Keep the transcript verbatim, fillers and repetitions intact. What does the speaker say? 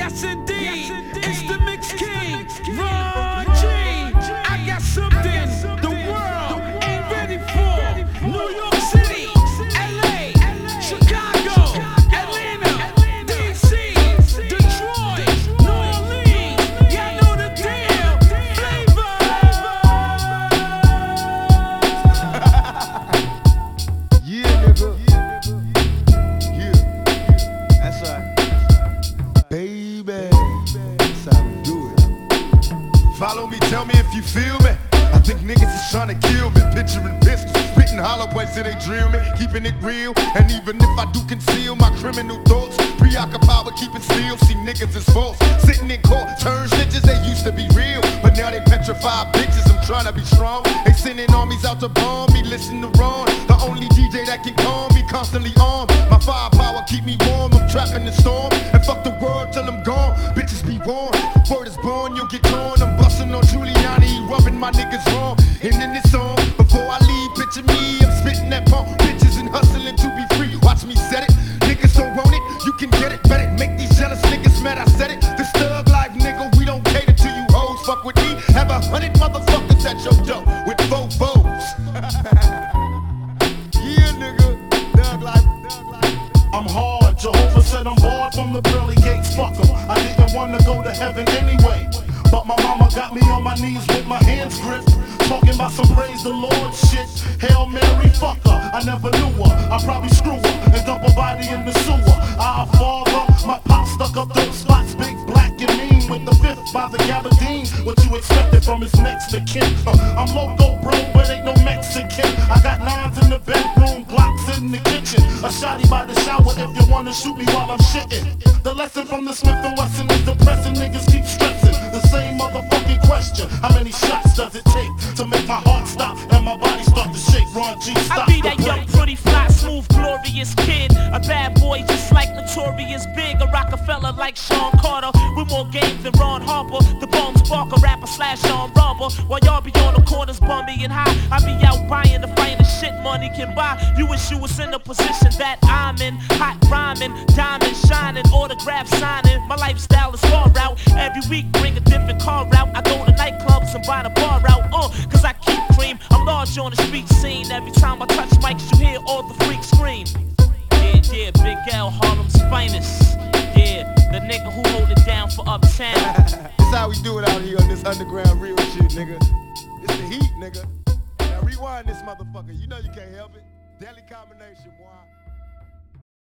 Yes indeed, it's the Mix King, Ron G. I got something the world ain't ready for. New York City, L A, Chicago, Atlanta, D C, Detroit, New Orleans. Y'all know the deal. Flavor. Yeah, nigga. Yeah. That's right. Baby. That's how we do it. Follow me, tell me if you feel me. I think niggas is trying to kill me. Picturing pistols, spitting hollow points till they drill me. Keeping it real, and even if I do conceal my criminal thoughts, preoccupied with keeping still. See niggas is false. Sitting in court, turn snitches, they used to be real, but now they petrified bitches. I'm trying to be strong. They sending armies out to bomb me. Listen to Ron, the only D J that can calm me. Constantly armed, my firepower keep me warm. I'm trapping the storm, and fuck the world till I'm gone. Bitches be warned, word is born, you'll get torn. I'm busting on Giuliani, rubbing my niggas wrong. And in this song, before I leave, picture me, I'm spitting that pump, bitches and hustling to be free. Watch me set it, niggas don't want it, you can get it, bet it. Make these jealous niggas mad, I said it. This thug life, nigga, we don't cater to you hoes. Fuck with me, have a hundred motherfuckers at your door with Vovos. Yeah, nigga, thug life, thug life. I'm hard, Jehovah said I'm barred from the pearly gates, fuck 'em. I didn't wanna go to heaven anyway, but my mama got me on my knees with my hands gripped, talking about some praise the Lord shit. Hail Mary, fuck her, I never knew her. I probably screw her and dump her body in the sewer. Our father, my pop stuck up those spots, big, black and mean, with the fifth by the gabardine. What you expected from his next to kin? Uh, I'm loco, bro, but ain't no Mexican. I got nines in the bedroom, Glocks in the kitchen, a shotty by the shower if you wanna shoot me while I'm shitting. The lesson from the Smith and Wesson is depressing. Niggas keep stressing the same motherfucking question. How many shots does it take to make my heart stop and my body start to shake? Ron G, stop. I be that young, pretty, fly, smooth, glorious kid. A bad boy just like Notorious Big. A Rockefeller like Sean Carter. With more game than Ron Harper. The Bones Barker, rapper slash Sean Robber. While y'all be on the corners bummy and high, I be out buying the finest shit money can buy. You wish you was in the position that I'm in. Hot rhyming, diamond shining, autograph signing. My lifestyle is far out. Every week bring a different car out. I go to nightclubs and buy the bar out. Uh, cause I keep cream. I'm large on the street scene. Every time I touch mics, you hear all the freaks scream. Yeah, yeah, Big L, Harlem's finest. Yeah, the nigga who hold it down for Uptown. This how we do it out here on this underground real shit, nigga. It's the heat, nigga. Now rewind this motherfucker. You know you can't help it. Deadly combination, boy.